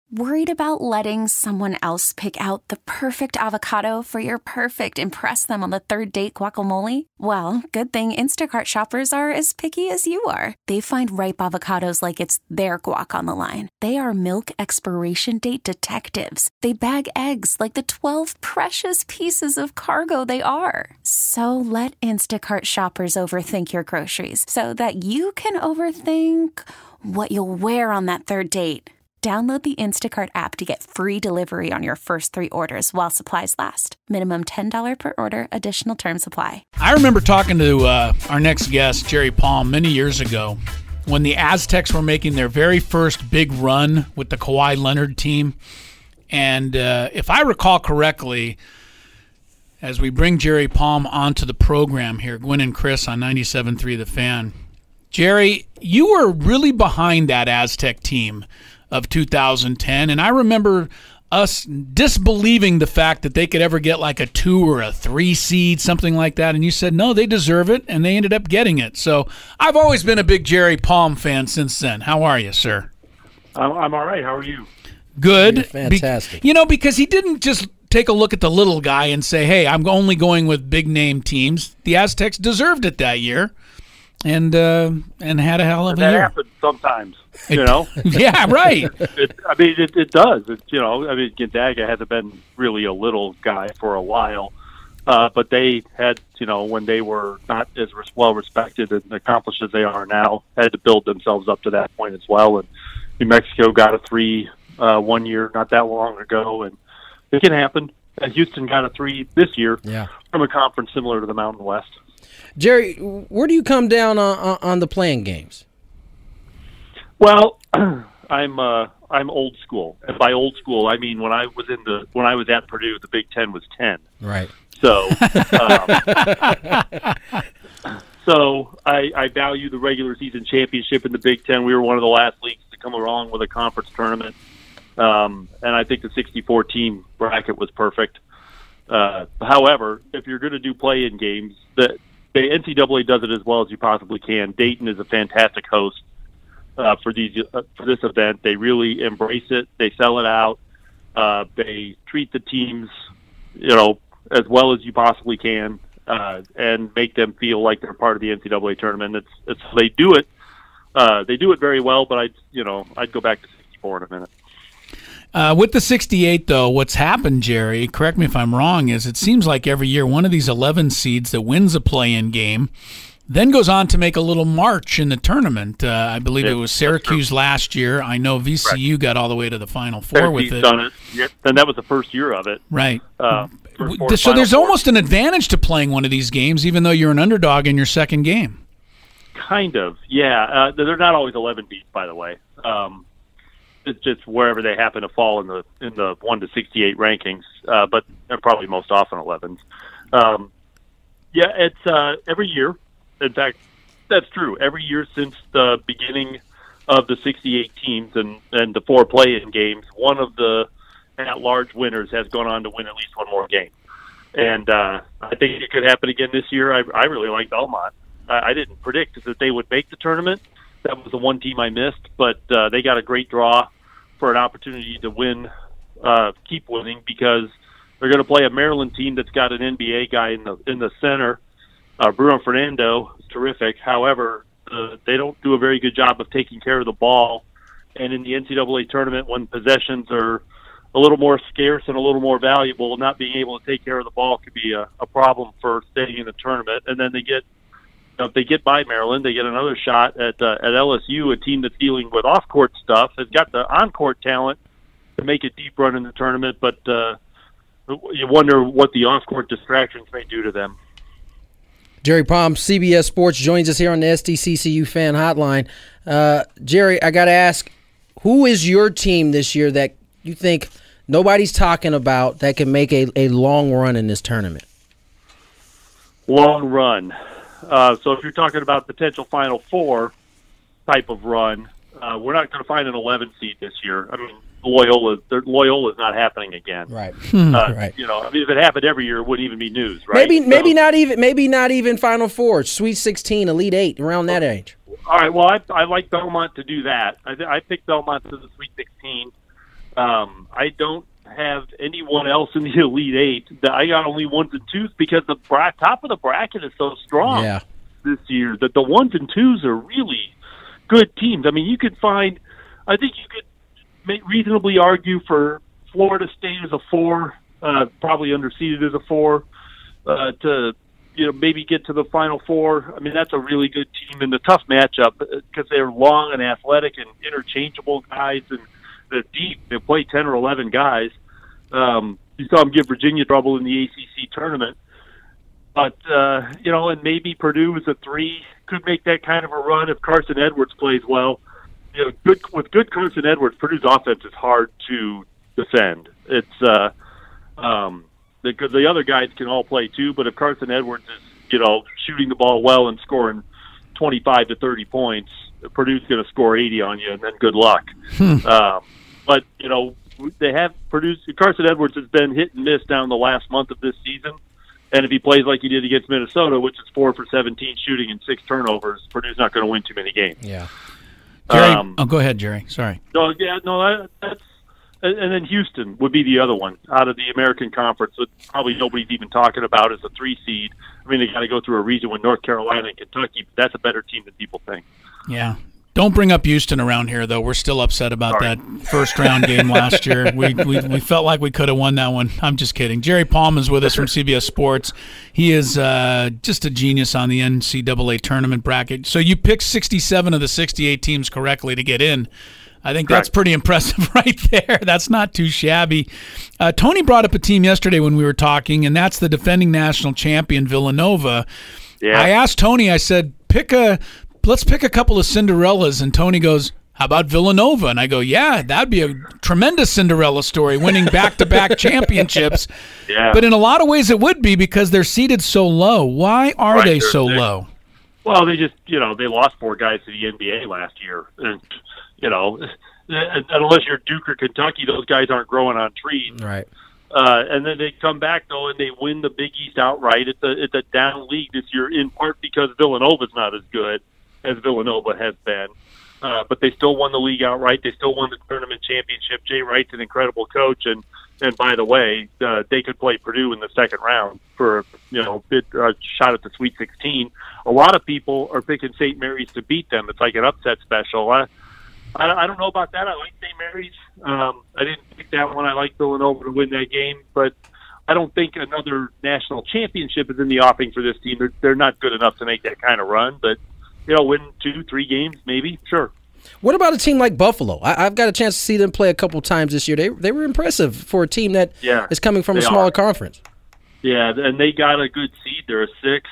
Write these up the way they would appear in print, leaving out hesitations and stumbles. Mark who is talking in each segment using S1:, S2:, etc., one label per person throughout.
S1: Worried about letting someone else pick out the perfect avocado for your perfect impress them on the third date guacamole? Well, good thing Instacart shoppers are as picky as you are. They find ripe avocados like it's their guac on the line. They are milk expiration date detectives. They bag eggs like the 12 precious pieces of cargo they are. So let Instacart shoppers overthink your groceries so that you can overthink what you'll wear on that third date. Download the Instacart app to get free delivery on your first 3 orders while supplies last. Minimum $10 per order. Additional terms apply.
S2: I remember talking to our next guest, Jerry Palm, many years ago when the Aztecs were making their very first big run with the Kawhi Leonard team. And if I recall correctly, as we bring Jerry Palm onto the program here, Gwen and Chris on 97.3 The Fan, Jerry, you were really behind that Aztec team of 2010, and I remember us disbelieving the fact that they could ever get like a 2 or a 3 seed, something like that, and you said, no, they deserve it, and they ended up getting it. So I've always been a big Jerry Palm fan since then. How are you, sir?
S3: I'm all right. How are you?
S2: Good.
S4: You're fantastic.
S2: Because he didn't just take a look at the little guy and say, hey, I'm only going with big-name teams. The Aztecs deserved it that year. And had a hell of a year.
S3: That happens sometimes,
S2: Yeah, right.
S3: It does. Gonzaga hasn't been really a little guy for a while, but they had, when they were not as well respected and accomplished as they are now, had to build themselves up to that point as well. And New Mexico got a 3 1 year not that long ago, and it can happen. And Houston got a 3 this year from a conference similar to the Mountain West.
S4: Jerry, where do you come down on the playing games?
S3: Well, I'm old school, and by old school I mean when I was at Purdue, the Big Ten was 10.
S4: Right.
S3: So, I value the regular season championship in the Big Ten. We were one of the last leagues to come along with a conference tournament, and I think the 64 team bracket was perfect. However, if you're going to do play-in games, the NCAA does it as well as you possibly can. Dayton is a fantastic host for this event. They really embrace it. They sell it out. They treat the teams, as well as you possibly can, and make them feel like they're part of the NCAA tournament. They do it. They do it very well. But I'd go back to 64 in a minute.
S2: With the 68, though, what's happened, Jerry, correct me if I'm wrong, is it seems like every year one of these 11 seeds that wins a play-in game then goes on to make a little march in the tournament. I believe it was Syracuse last year. I know VCU got all the way to the Final Four with it.
S3: Done it. Yep. And that was the first year of it.
S2: Right. So there's almost an advantage to playing one of these games, even though you're an underdog in your second game.
S3: Kind of, yeah. They're not always 11 deep, by the way. It's just wherever they happen to fall in the 1 to 68 rankings, but they're probably most often 11s. It's every year. In fact, that's true. Every year since the beginning of the 68 teams and the 4 play-in games, one of the at-large winners has gone on to win at least one more game. And I think it could happen again this year. I really like Belmont. I didn't predict that they would make the tournament. That was the one team I missed, but they got a great draw for an opportunity to win, keep winning, because they're going to play a Maryland team that's got an NBA guy in the center. Bruno Fernando is terrific. However, they don't do a very good job of taking care of the ball. And in the NCAA tournament, when possessions are a little more scarce and a little more valuable, not being able to take care of the ball could be a problem for staying in the tournament. And then if they get by Maryland, they get another shot at LSU, a team that's dealing with off-court stuff, has got the on-court talent to make a deep run in the tournament, but you wonder what the off-court distractions may do to them.
S4: Jerry Palm, CBS Sports, joins us here on the SDCCU Fan Hotline. Jerry, I got to ask, who is your team this year that you think nobody's talking about that can make a long run in this tournament?
S3: Long run. So if you're talking about potential Final Four type of run, we're not going to find an 11 seed this year. I mean, Loyola's not happening again.
S4: Right.
S3: Right. If it happened every year, it wouldn't even be news, right?
S4: Maybe not even Final Four, Sweet 16, Elite 8, around that age.
S3: All right. Well, I like Belmont to do that. I picked Belmont to the Sweet 16. I don't have anyone else in the Elite Eight. I got only 1s and 2s because the top of the bracket is so strong this year that the 1s and 2s are really good teams. I mean, you could find – I think you could reasonably argue for Florida State as a 4, probably underseeded as a 4, to maybe get to the Final Four. I mean, that's a really good team and a tough matchup because they're long and athletic and interchangeable guys, and they're deep. They play 10 or 11 guys. You saw them give Virginia trouble in the ACC tournament. But, and maybe Purdue is a 3, could make that kind of a run if Carson Edwards plays well. With good Carson Edwards, Purdue's offense is hard to defend. It's because the other guys can all play too, but if Carson Edwards is, shooting the ball well and scoring 25 to 30 points, Purdue's going to score 80 on you, and then good luck. But, they have produced – Carson Edwards has been hit and miss down the last month of this season, and if he plays like he did against Minnesota, which is 4 for 17 shooting and 6 turnovers, Purdue's not going to win too many games.
S4: Yeah.
S2: Jerry, go ahead, Jerry. Sorry.
S3: That's and then Houston would be the other one out of the American Conference that probably nobody's even talking about as a 3 seed. I mean, they got to go through a region with North Carolina and Kentucky, but that's a better team than people think.
S2: Yeah. Don't bring up Houston around here, though. We're still upset about that first-round game last year. We felt like we could have won that one. I'm just kidding. Jerry Palm is with us from CBS Sports. He is just a genius on the NCAA tournament bracket. So you picked 67 of the 68 teams correctly to get in. I think that's pretty impressive right there. That's not too shabby. Tony brought up a team yesterday when we were talking, and that's the defending national champion, Villanova. Yeah. I asked Tony, I said, let's pick a couple of Cinderellas, and Tony goes, how about Villanova? And I go, yeah, that'd be a tremendous Cinderella story, winning back-to-back championships. Yeah. But in a lot of ways it would be because they're seated so low. Why are they so low?
S3: Well, they just, they lost 4 guys to the NBA last year. And, unless you're Duke or Kentucky, those guys aren't growing on trees.
S4: Right.
S3: And then they come back, though, and they win the Big East outright. It's a down league this year, in part because Villanova's not as good as Villanova has been. But they still won the league outright. They still won the tournament championship. Jay Wright's an incredible coach. And by the way, they could play Purdue in the second round for a shot at the Sweet 16. A lot of people are picking St. Mary's to beat them. It's like an upset special. I don't know about that. I like St. Mary's. I didn't pick that one. I like Villanova to win that game. But I don't think another national championship is in the offing for this team. They're not good enough to make that kind of run. But win 2-3 games, maybe, sure.
S4: What about a team like Buffalo? I've got a chance to see them play a couple times this year. They were impressive for a team that is coming from a smaller conference.
S3: Yeah, and they got a good seed. They're a 6.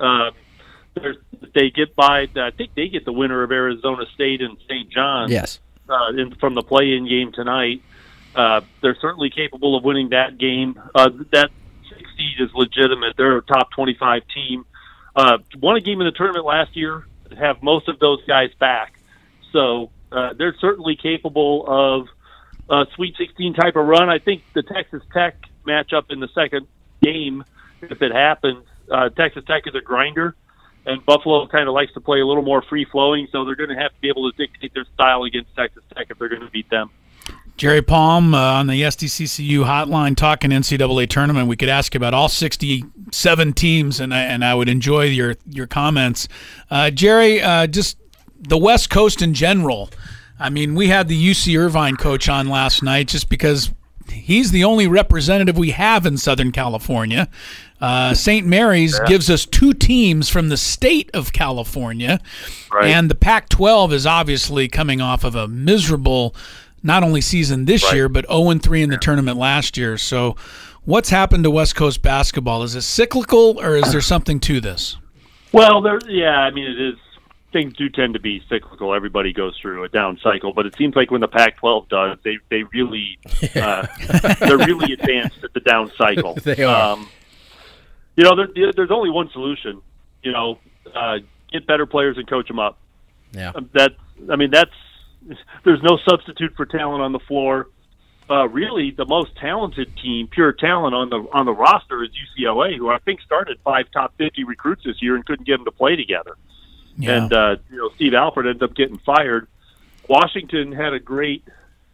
S3: They get by. I think they get the winner of Arizona State and St. John's.
S4: Yes.
S3: From the play-in game tonight. They're certainly capable of winning that game. That 6 seed is legitimate. They're a top 25 team. Won a game in the tournament last year. Have most of those guys back. So they're certainly capable of a Sweet 16 type of run. I think the Texas Tech matchup in the second game, if it happens, Texas Tech is a grinder, and Buffalo kind of likes to play a little more free-flowing, so they're going to have to be able to dictate their style against Texas Tech if they're going to beat them.
S2: Jerry Palm on the SDCCU hotline talking NCAA tournament. We could ask about all 67 teams, and I would enjoy your comments. Jerry, just the West Coast in general. I mean, we had the UC Irvine coach on last night just because he's the only representative we have in Southern California. St. Mary's gives us 2 teams from the state of California, and the Pac-12 is obviously coming off of a miserable not only season this year, but 0-3 in the tournament last year. So what's happened to West Coast basketball? Is it cyclical, or is there something to this?
S3: Well, it is. Things do tend to be cyclical. Everybody goes through a down cycle, but it seems like when the Pac-12 does, they really they're really advanced at the down cycle.
S4: They are.
S3: There's only one solution. Get better players and coach them up.
S4: Yeah.
S3: There's no substitute for talent on the floor. Really, the most talented team, pure talent on the roster is UCLA, who I think started 5 top 50 recruits this year and couldn't get them to play together. Yeah. And Steve Alford ended up getting fired. Washington had a great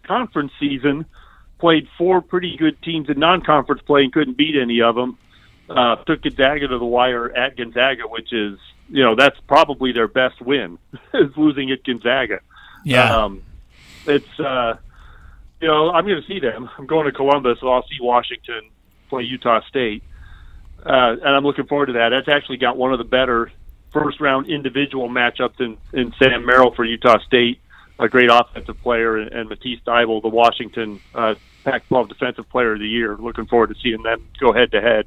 S3: conference season, played 4 pretty good teams in non-conference play and couldn't beat any of them. Took Gonzaga to the wire at Gonzaga, which is, that's probably their best win, is losing at Gonzaga.
S2: Yeah.
S3: I'm going to see them. I'm going to Columbus, so I'll see Washington play Utah State. And I'm looking forward to that. That's actually got one of the better first-round individual matchups in Sam Merrill for Utah State, a great offensive player, and Matisse Thybulle, the Washington Pac-12 Defensive Player of the Year. Looking forward to seeing them go head-to-head.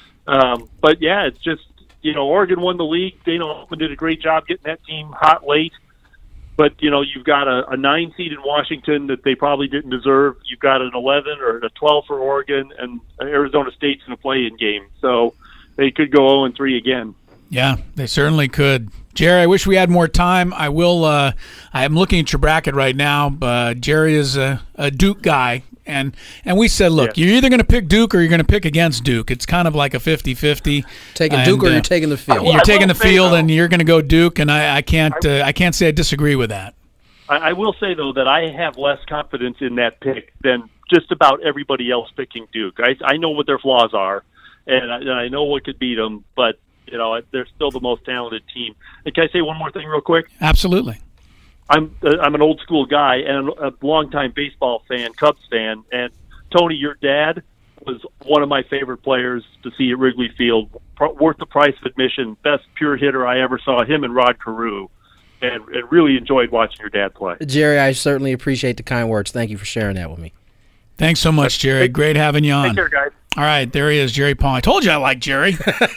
S3: But, yeah, it's just, Oregon won the league. Dana Altman did a great job getting that team hot late. But, you've got a 9 seed in Washington that they probably didn't deserve. You've got an 11 or a 12 for Oregon, and Arizona State's in a play-in game. So they could go 0-3 again.
S2: Yeah, they certainly could. Jerry, I wish we had more time. I will. I am looking at your bracket right now. Jerry is a Duke guy, and we said, look, You're either going to pick Duke or you're going to pick against Duke. It's kind of like a 50-50.
S4: Taking Duke or you're taking the field?
S2: You're taking the field, and you're going to go Duke, and I can't say I disagree with that.
S3: I will say, though, that I have less confidence in that pick than just about everybody else picking Duke. I know what their flaws are, and I know what could beat them, but they're still the most talented team. And can I say one more thing real quick?
S2: Absolutely.
S3: I'm an old school guy and a longtime baseball fan, Cubs fan. And Tony, your dad was one of my favorite players to see at Wrigley Field. Worth the price of admission. Best pure hitter I ever saw. Him and Rod Carew. And really enjoyed watching your dad play.
S4: Jerry, I certainly appreciate the kind words. Thank you for sharing that with me.
S2: Thanks so much, Jerry. Great having you on.
S3: Take care, guys.
S2: All right, there he is, Jerry Palm. I told you I like Jerry,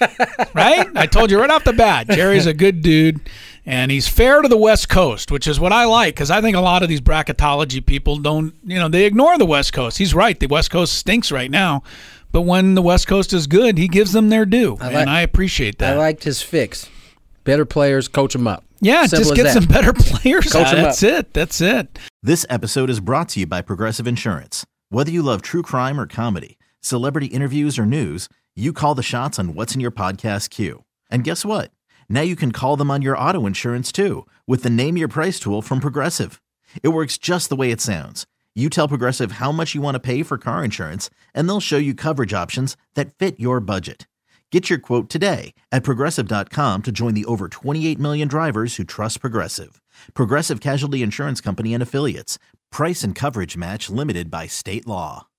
S2: right? I told you right off the bat. Jerry's a good dude, and he's fair to the West Coast, which is what I like, because I think a lot of these bracketology people don't, they ignore the West Coast. He's right. The West Coast stinks right now, but when the West Coast is good, he gives them their due, and I appreciate that.
S4: I liked his fix. Better players, coach them up.
S2: Yeah, just get some better players. That's it. That's it.
S5: This episode is brought to you by Progressive Insurance. Whether you love true crime or comedy, celebrity interviews or news, you call the shots on what's in your podcast queue. And guess what? Now you can call them on your auto insurance too with the Name Your Price tool from Progressive. It works just the way it sounds. You tell Progressive how much you want to pay for car insurance, and they'll show you coverage options that fit your budget. Get your quote today at Progressive.com to join the over 28 million drivers who trust Progressive. Progressive Casualty Insurance Company and Affiliates. Price and coverage match limited by state law.